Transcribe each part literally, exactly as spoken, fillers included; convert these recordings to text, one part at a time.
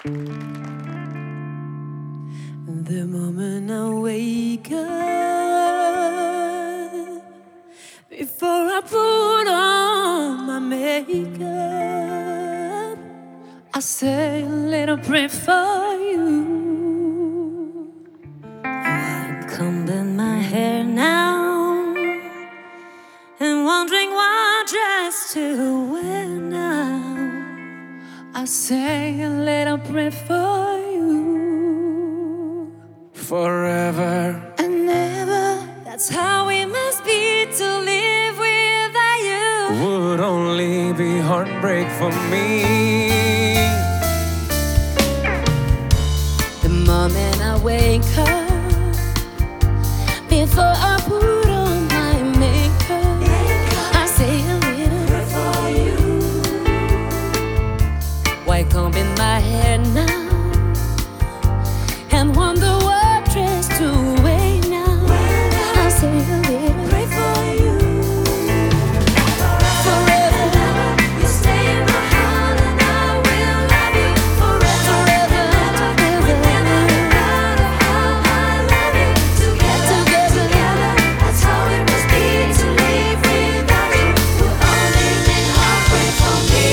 The moment I wake up, before I put on my makeup, I say a little prayer for you. I'm combing my hair now and wondering what dress to wear now. I say a little prayer for you. Forever and ever, that's how it must be to live without you. Would only be heartbreak for me. The moment I wake up, before I put on my makeup, I say a little prayer for you. Why combing my hair now and wonder what dress to wear now? I say a little pray for you. Forever, you stay in my heart and I will love you forever. Forever, together, together, that's how it must be to live without you. Would only be heartbreak for me.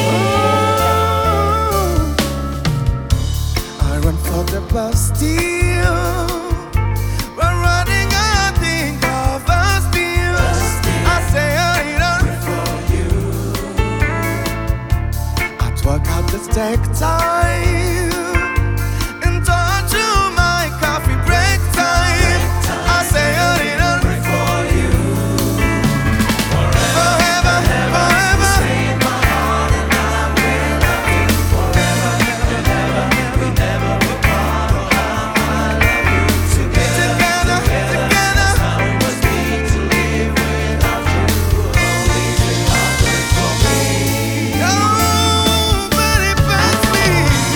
I run for the Bastille. Run running, I think of us still. I say a little for you. I twerk out the stack time and touch you my coffee break time. I say a little for you. Forever, forever. Stay in my heart and I will love you forever, never, never. We never will part. Oh, how I love you. Together, together, together. How it must be to live without you. Only the heartbreak for me. Nobody but me.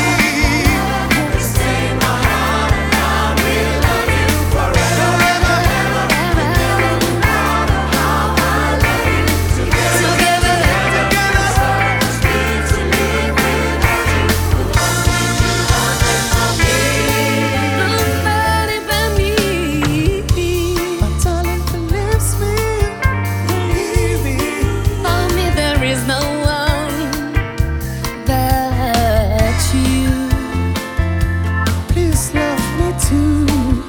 Stay in my heart and I will love you forever, never, never. We never will part. Oh, how I love you. Together, together, together. How it must be to live without you. Only the heartbreak for me. Nobody but me. My darling believes me, believe me. For me, there is no one but you. Please love me too.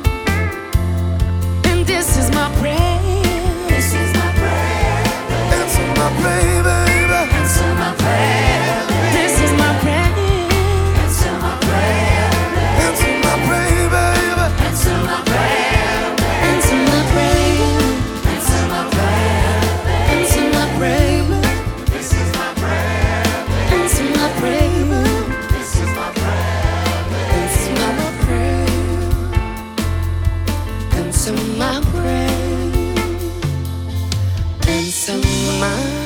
And this is my prayer. This is my prayer. Answer my prayer, baby. Answer my prayer. This is my prayer. Answer my prayer. Answer my prayer, baby. Answer my prayer. Answer my prayer. Answer my prayer. Answer my prayer. This is my prayer. Answer my prayer. This is my prayer. Answer my prayer. Answer my prayer. Answer my